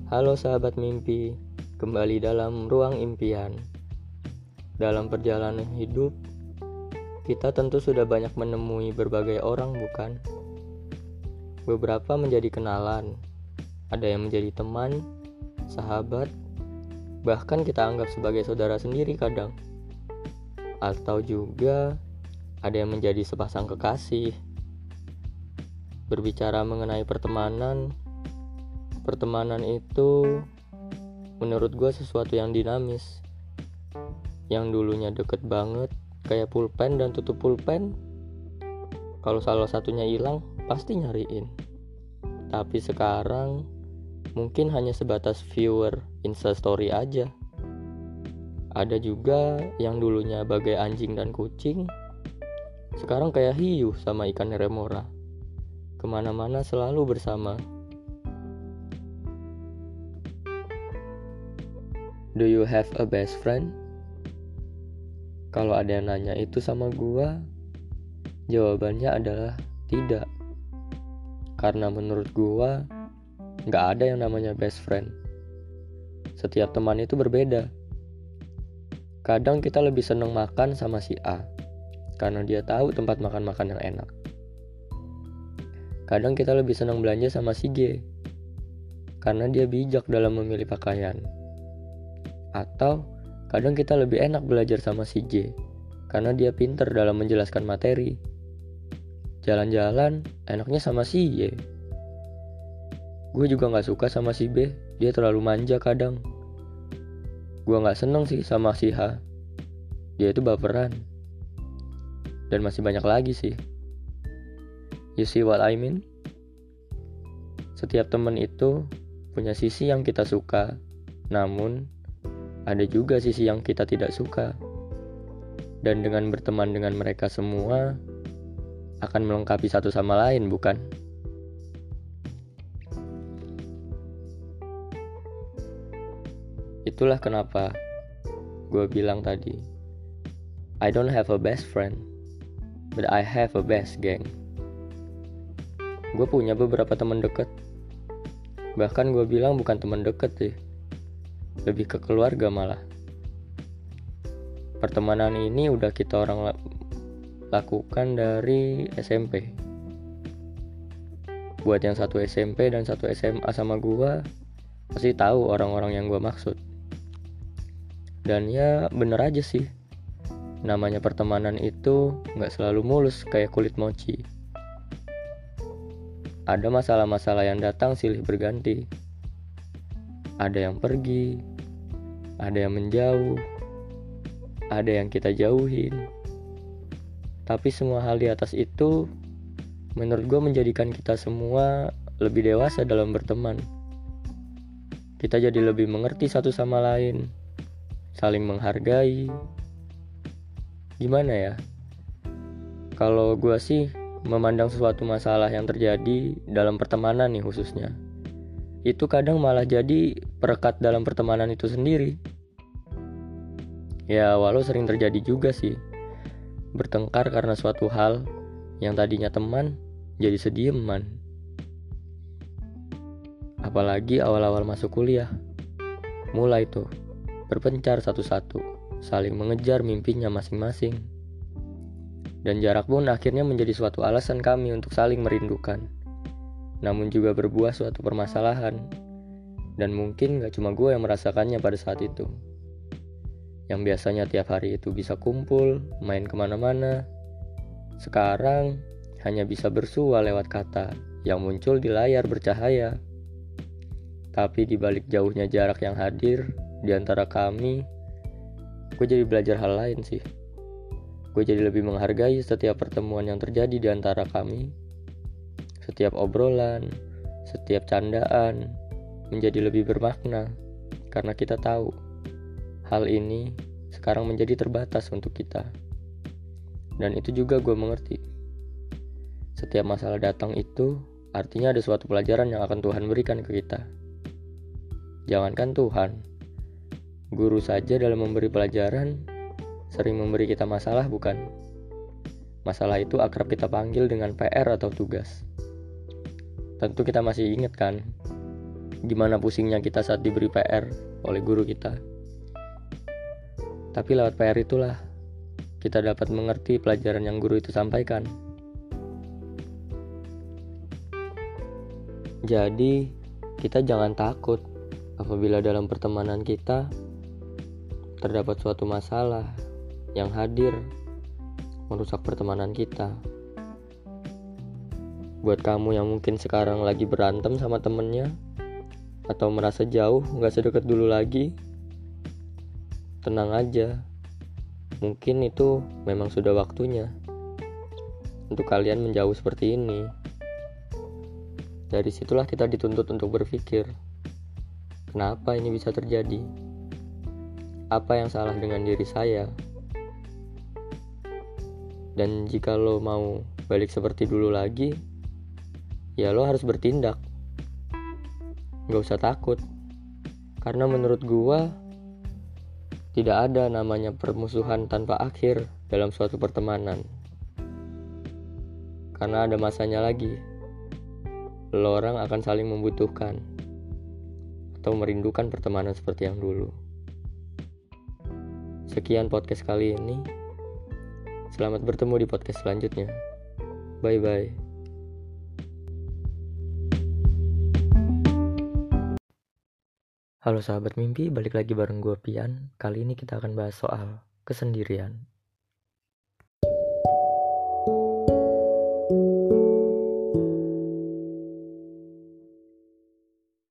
Halo sahabat mimpi, kembali dalam ruang impian. Dalam perjalanan hidup, kita tentu sudah banyak menemui berbagai orang, bukan? Beberapa menjadi kenalan, ada yang menjadi teman, sahabat, bahkan kita anggap sebagai saudara sendiri kadang. Atau juga ada yang menjadi sepasang kekasih. Berbicara mengenai pertemanan itu menurut gue sesuatu yang dinamis. Yang dulunya deket banget, kayak pulpen dan tutup pulpen. Kalau salah satunya hilang, pasti nyariin. Tapi sekarang mungkin hanya sebatas viewer Instastory aja. Ada juga yang dulunya bagai anjing dan kucing, sekarang kayak hiu sama ikan remora. Kemana-mana selalu bersama. Do you have a best friend? Kalau ada yang nanya itu sama gua, jawabannya adalah tidak. Karena menurut gua, gak ada yang namanya best friend. Setiap teman itu berbeda. Kadang kita lebih seneng makan sama si A, karena dia tahu tempat makan-makan yang enak. Kadang kita lebih senang belanja sama si G, karena dia bijak dalam memilih pakaian. Atau kadang kita lebih enak belajar sama si J, karena dia pintar dalam menjelaskan materi. Jalan-jalan enaknya sama si Y. Gue juga gak suka sama si B, dia terlalu manja kadang. Gue gak seneng sih sama si H, dia itu baperan. Dan masih banyak lagi sih. You see what I mean? Setiap teman itu punya sisi yang kita suka, namun ada juga sisi yang kita tidak suka. Dan dengan berteman dengan mereka semua akan melengkapi satu sama lain, bukan? Itulah kenapa gue bilang tadi, I don't have a best friend, but I have a best gang. Gue punya beberapa teman dekat. Bahkan gue bilang bukan teman dekat sih, lebih ke keluarga malah. Pertemanan ini udah kita orang lakukan dari SMP. Buat yang satu SMP dan satu SMA sama gue, pasti tahu orang-orang yang gue maksud. Dan ya bener aja sih, namanya pertemanan itu gak selalu mulus kayak kulit mochi. Ada masalah-masalah yang datang silih berganti. Ada yang pergi, ada yang menjauh, ada yang kita jauhin. Tapi semua hal di atas itu menurut gue menjadikan kita semua lebih dewasa dalam berteman. Kita jadi lebih mengerti satu sama lain, saling menghargai. Gimana ya? Kalau gue sih memandang sesuatu masalah yang terjadi dalam pertemanan nih khususnya, itu kadang malah jadi perekat dalam pertemanan itu sendiri. Ya walau sering terjadi juga sih, bertengkar karena suatu hal yang tadinya teman jadi sedieman. Apalagi awal-awal masuk kuliah, mulai tuh berpencar satu-satu, saling mengejar mimpinya masing-masing. Dan jarak pun akhirnya menjadi suatu alasan kami untuk saling merindukan, namun juga berbuah suatu permasalahan. Dan mungkin gak cuma gue yang merasakannya pada saat itu. Yang biasanya tiap hari itu bisa kumpul, main kemana-mana, sekarang hanya bisa bersua lewat kata yang muncul di layar bercahaya. Tapi di balik jauhnya jarak yang hadir di antara kami, gue jadi belajar hal lain sih. Gue jadi lebih menghargai setiap pertemuan yang terjadi di antara kami. Setiap obrolan, setiap candaan menjadi lebih bermakna, karena kita tahu hal ini sekarang menjadi terbatas untuk kita. Dan itu juga gue mengerti. Setiap masalah datang itu artinya ada suatu pelajaran yang akan Tuhan berikan ke kita. Jangankan Tuhan, guru saja dalam memberi pelajaran sering memberi kita masalah, bukan? Masalah itu akrab kita panggil dengan PR atau tugas. Tentu kita masih ingat kan? gimana pusingnya kita saat diberi PR oleh guru kita. Tapi lewat PR itulah kita dapat mengerti pelajaran yang guru itu sampaikan. Jadi, kita jangan takut apabila dalam pertemanan kita terdapat suatu masalah yang hadir merusak pertemanan kita. Buat kamu yang mungkin sekarang lagi berantem sama temennya atau merasa jauh, gak sedekat dulu lagi, tenang aja. Mungkin itu memang sudah waktunya untuk kalian menjauh seperti ini. Dari situlah kita dituntut untuk berpikir, kenapa ini bisa terjadi? Apa yang salah dengan diri saya? Dan jika lo mau balik seperti dulu lagi, ya lo harus bertindak. Gak usah takut. Karena menurut gua, tidak ada namanya permusuhan tanpa akhir dalam suatu pertemanan. Karena ada masanya lagi, lo orang akan saling membutuhkan atau merindukan pertemanan seperti yang dulu. Sekian podcast kali ini. Selamat bertemu di podcast selanjutnya. Bye-bye. Halo sahabat mimpi, balik lagi bareng gue Pian. Kali ini kita akan bahas soal kesendirian.